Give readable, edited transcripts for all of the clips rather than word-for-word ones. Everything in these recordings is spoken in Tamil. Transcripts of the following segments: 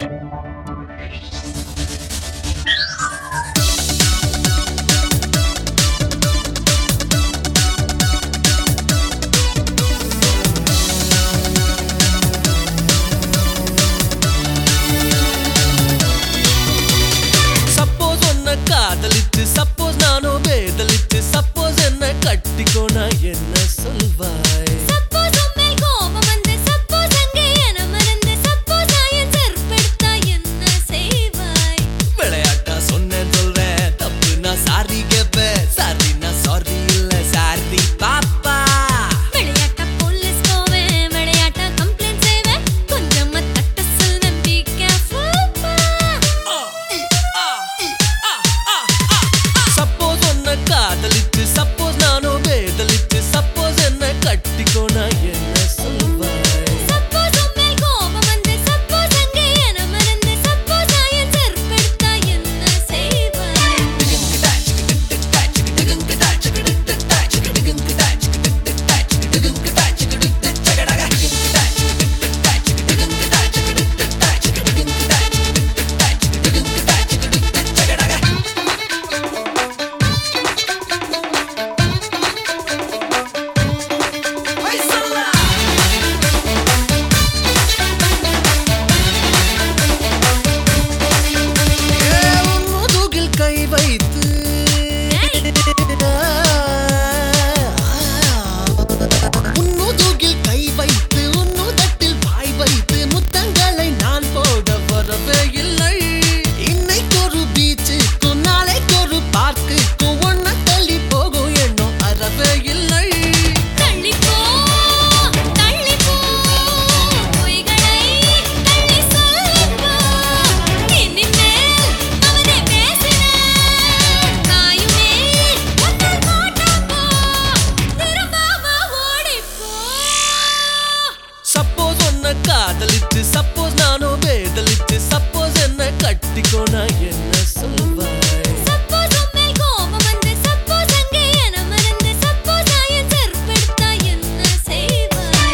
காதலிச்சு சப்போஸ் நானோ பேதலிச்சு சப்போஸ் என்ன கட்டிக்கோனா என்ன சொல்வாய் சப்போஸ் உன்மேல் கோபம் வந்து சப்போஸ் அங்கே என மறந்து சப்போஸ் ஆயன் செருப்படுத்தா என்ன செய்வாய் விளையாட்டா சொன்னேன் சொல்றேன் தப்பு நான் சாரி கேப்பேன் சாரி நான் சாரி இல்ல சாரி பாப்பா விளையாட்டா போலீஸ் போவேன் விளையாட்டா கம்ப்ளைண்ட் செய்வேன் கொஞ்சமா தட்ட சொல்வேன் பி கேர்ஃபுல் சப்போஸ் ஒன்ன காதலிச்சு சப்போஸ் நானோ பேதலிச்சு சப்போஸ் என்ன கட்டிக்கோனா என்ன சொல்வாய் சப்போஸ் உன்மேல் கோபம் வந்து சப்போஸ் அங்கே என மறந்து சப்போஸ் ஆயன் செருப்படுத்தா என்ன செய்வாய் கை வைத்து உன்னுதூகில் கை வைத்து உன்னுதட்டில் வாய் வைத்து முத்தங்களை நான் போட வரவே இல்லை இன்னைக்கு ஒரு பீச்சுக்கும் நாளைக்கு ஒரு பார்க்குக்கும் ஒன்ன தள்ளி போகும் எண்ணம் அறவே இல்லை தள்ளிப்போ தள்ளிப்போ பொய்களை தள்ளி சொல்லப்போ இனிமேல் அவனே பேசினான் தாயுமே ஒன்னால் மாட்டாப்போ திரும்பாம ஓடிப்போ சப்போஸ் ஒன்ன காதலிச்சு சப்போஸ் நானோ பேதலிச்சு சப்போஸ் என்ன கட்டிக்கோனா என்ன சொல்வாய் சப்போஸ் உன்மேல் கோபம் வந்து சப்போஸ் அங்கே என மறந்து சப்போஸ் ஆயன் செருப்படுத்தா என்ன செய்வாய்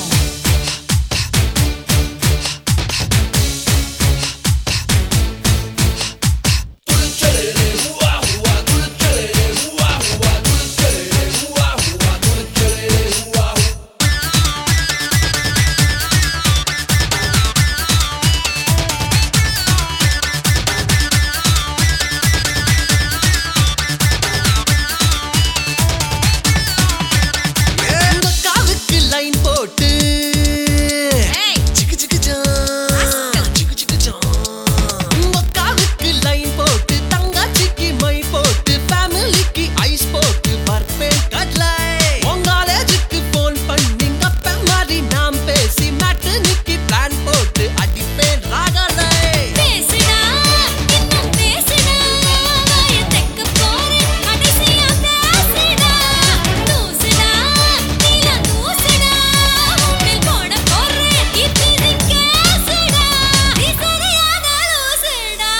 உங்க காலுக்கு லைன் போட்டு சிக்கு சிக்கு சான் சிக்கு சிக்கு சான் உங்க காலுக்கு லைன் போட்டு தங்கச்சிக்கு மை போட்டு ஃபேமிலிக்கு ஐஸ் போட்டு பர்ஃபெக்ட் கடலை உங்க காலேஜுக்கு ஃபோன் பண்ணி அப்ப மாதிரி நாம் பேசி மேட்டனிக்கு பிளான் போட்டு அடிப்பேன் ராகலை பேசுடா இன்னும் பேசுடா வாயை தெக்க போறேன் கடைசியா பேசுடா தூசுடா நீல தூசுடா உன்னில் போட போறேன் இப்படி கேசுடா நீ சரியான லூசுடா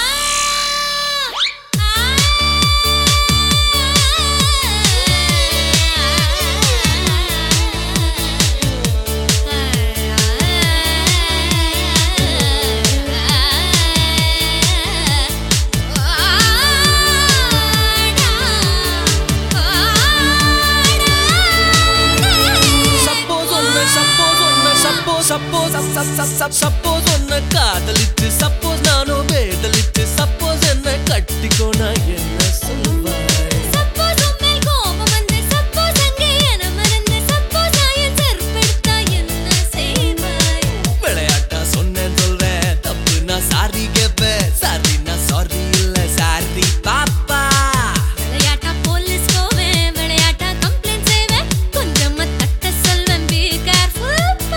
சப்போஸ் ஒன்ன காதலிச்சு சப்போஸ் நானோ பேதலிச்சு சப்போஸ் என்ன கட்டிக்கோனா என்ன சொல்வாய் சப்போஸ் உன்மேல் கோபம் வந்து சப்போஸ் அங்கே என மறந்து சப்போஸ் ஆயன் செருப்படுத்தா என்ன செய்வாய் விளையாட்டா சொன்னேன் சொல்றேன் தப்பு நான் சாரி கேப்பேன் சாரி நான் சாரி இல்ல சாரி பாப்பா விளையாட்டா போலீஸ் போவேன் விளையாட்டா கம்ப்ளைண்ட் செய்வேன் கொஞ்சமா தட்ட சொல்வேன் பி கேர்ஃபுல்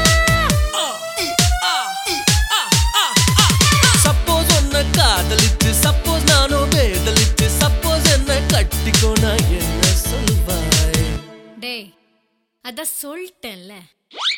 சப்போஸ் ஒன்ன காதலிச்சு சப்போஸ் நானோ பேதலிச்சு சப்போஸ் என்ன கட்டிக்கோனா என்ன சொல்வாய் டேய் அத சொல்லிட்டேன்ல